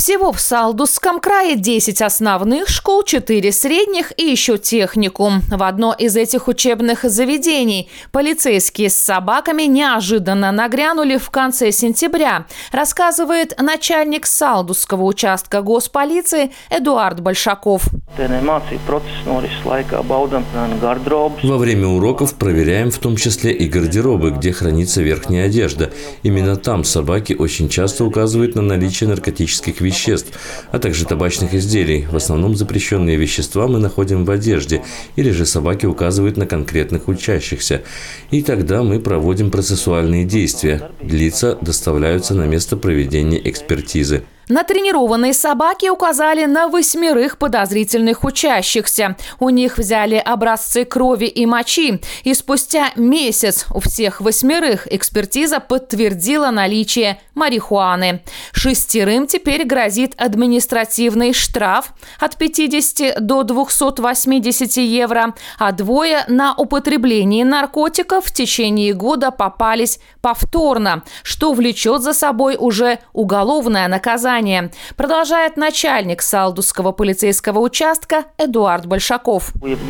Всего в Салдусском крае 10 основных школ, 4 средних и еще техникум. В одно из этих учебных заведений полицейские с собаками неожиданно нагрянули в конце сентября, рассказывает начальник Салдусского участка госполиции Эдуард Большаков. Во время уроков проверяем в том числе и гардеробы, где хранится верхняя одежда. Именно там собаки очень часто указывают на наличие наркотических веществ, а также табачных изделий. В основном запрещенные вещества мы находим в одежде, или же собаки указывают на конкретных учащихся. И тогда мы проводим процессуальные действия. Лица доставляются на место проведения экспертизы. Натренированные собаки указали на 8 подозрительных учащихся. У них взяли образцы крови и мочи. И спустя месяц у всех 8 экспертиза подтвердила наличие марихуаны. 6 теперь грозит административный штраф от 50 до 280 евро, а 2 на употребление наркотиков в течение года попались повторно, что влечет за собой уже уголовное наказание. Продолжает начальник Салдусского полицейского участка Эдуард Большаков.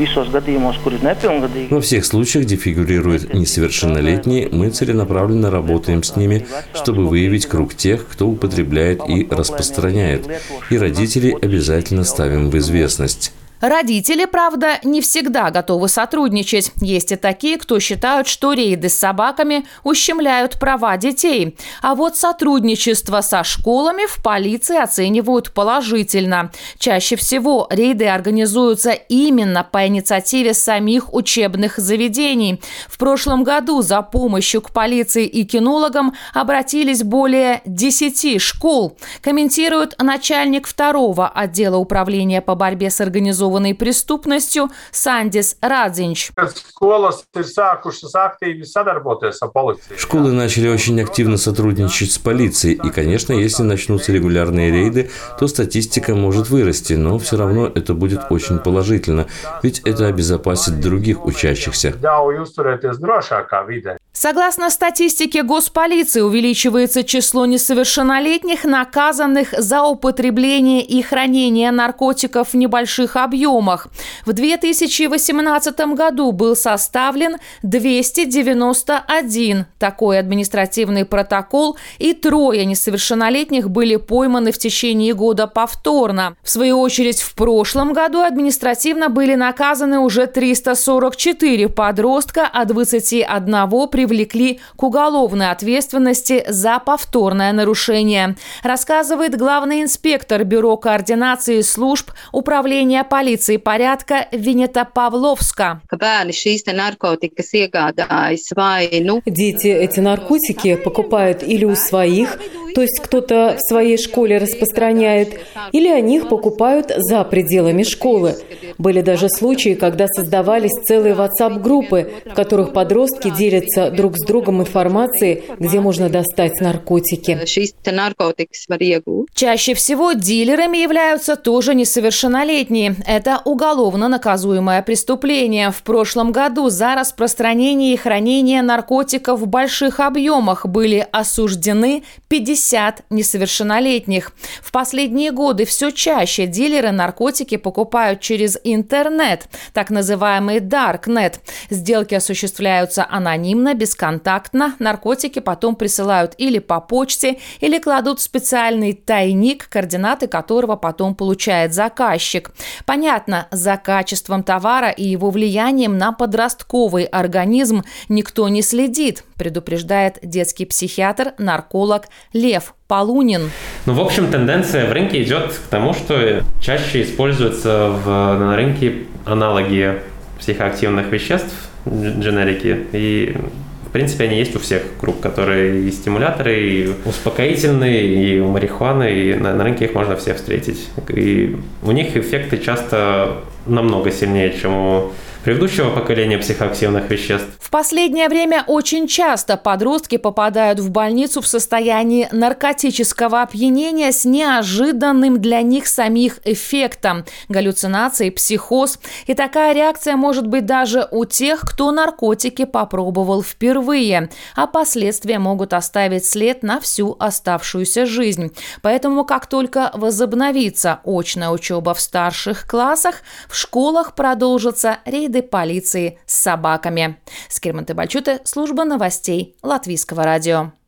Во всех случаях, где фигурируют несовершеннолетние, мы целенаправленно работаем с ними, чтобы выявить круг тех, кто употребляет и распространяет. И родителей обязательно ставим в известность. Родители, правда, не всегда готовы сотрудничать. Есть и такие, кто считают, что рейды с собаками ущемляют права детей. А вот сотрудничество со школами в полиции оценивают положительно. Чаще всего рейды организуются именно по инициативе самих учебных заведений. В прошлом году за помощью к полиции и кинологам обратились более 10 школ, комментирует начальник 2-го отдела управления по борьбе с организованной преступностью Сандис Радзинч. Школы начали очень активно сотрудничать с полицией. И, конечно, если начнутся регулярные рейды, то статистика может вырасти. Но все равно это будет очень положительно. Ведь это обезопасит других учащихся. Согласно статистике госполиции, увеличивается число несовершеннолетних, наказанных за употребление и хранение наркотиков в небольших объемах. В 2018 году был составлен 291 такой административный протокол, и 3 несовершеннолетних были пойманы в течение года повторно. В свою очередь, в прошлом году административно были наказаны уже 344 подростка, а 21 привлекли к уголовной ответственности за повторное нарушение, рассказывает главный инспектор Бюро координации служб Управления полиции порядка Винета Павловска. Дети эти наркотики покупают или у своих, то есть кто-то в своей школе распространяет, или о них покупают за пределами школы. Были даже случаи, когда создавались целые WhatsApp-группы, в которых подростки делятся друг с другом информацией, где можно достать наркотики. Чаще всего дилерами являются тоже несовершеннолетние. Это уголовно наказуемое преступление. В прошлом году за распространение и хранение наркотиков в больших объемах были осуждены 50 несовершеннолетних. В последние годы все чаще дилеры наркотики покупают через интернет, так называемый Darknet. Сделки осуществляются анонимно, бесконтактно. Наркотики потом присылают или по почте, или кладут в специальный тайник, координаты которого потом получает заказчик. Понятно, за качеством товара и его влиянием на подростковый организм никто не следит, предупреждает детский психиатр, нарколог Лев Полунин. В общем, тенденция в рынке идет к тому, что чаще используются на рынке аналоги психоактивных веществ, дженерики, и в принципе они есть у всех групп, которые и стимуляторы, и успокоительные, и у марихуаны, и на рынке их можно все встретить. И у них эффекты часто намного сильнее, чем у предыдущего поколения психоактивных веществ. В последнее время очень часто подростки попадают в больницу в состоянии наркотического опьянения с неожиданным для них самих эффектом – галлюцинации, психоз. И такая реакция может быть даже у тех, кто наркотики попробовал впервые, а последствия могут оставить след на всю оставшуюся жизнь. Поэтому, как только возобновится очная учеба в старших классах, в школах продолжатся рейды полиции с собаками. Скирман Тебальчуте, служба новостей Латвийского радио.